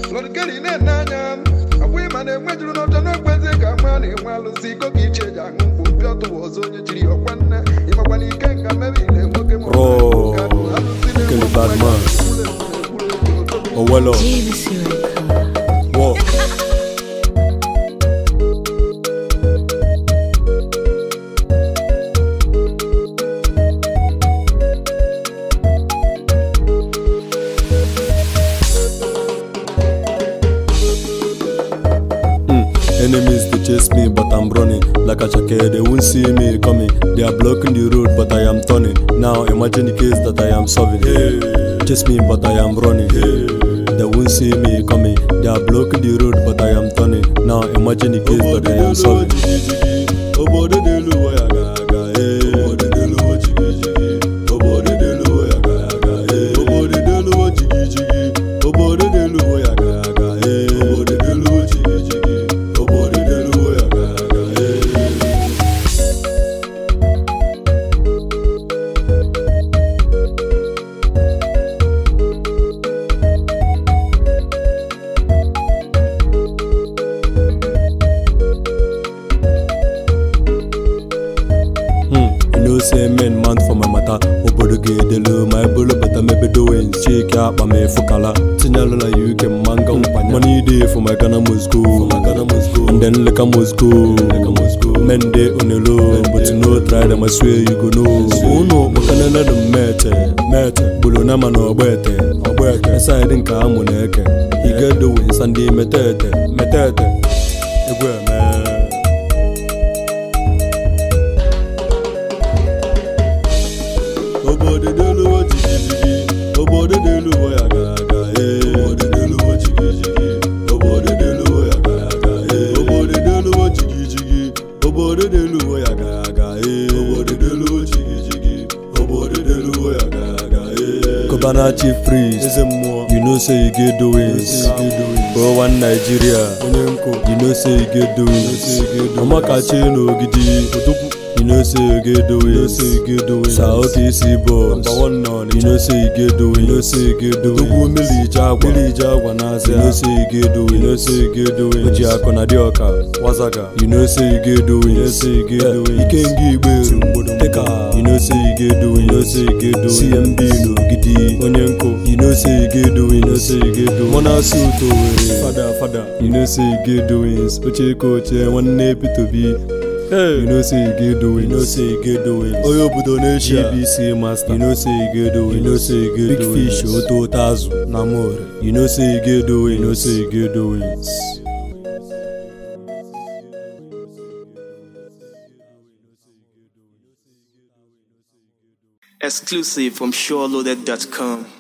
Lord Gary Nanyan, a woman and went to not know whether money while the sea go get you young, Piotr was on your tree or one, if when you can come maybe they will get more. Bad man. Oh, well, whoa. Enemies they chase me, but I'm running like a jacket. They won't see me coming. They are blocking the road, but I am turning. Now imagine the case that I am solving. Hey. Chase me, but I am running. Hey. They won't see me coming. They are blocking the road, but I am turning. Now imagine the case that I am solving. Say men man for my matter. Obodo ge delu my bolo better maybe doing. Shake up my me fukala. Tinyalo la you can manga umpanya. Money day for my Ghana must go. And then like I must go. Men day on the low, but you know try them I swear you go know. Oh no, makana na the mete. Bolo na mano obete. Esa edin ka amuneke. He get doing Sunday metete. Egwe man. Kobana chief priest, you know say you get doings. For one Nigeria, you know say you get doings. Omakachi no gidi, you know say you get doings. Saoki Sibo, you know say you get doings. Millie Jagwa Nazi, you know say you get doings. Ujia Konadioka, Wazaga, you know say you get doings. You can't give bill, you know say you get doings. CMB no gidi, Onyenko, you know say you get doings. Mona Suto, father, you know say you get doings. Uche coach, one nape to be. Hey, you know say you get doing. Oyo Budonation, GBC master. You know say you get doing. Big fish, Oto Tazu, Namore. You know say you get doing. Exclusive from SureLoaded.com.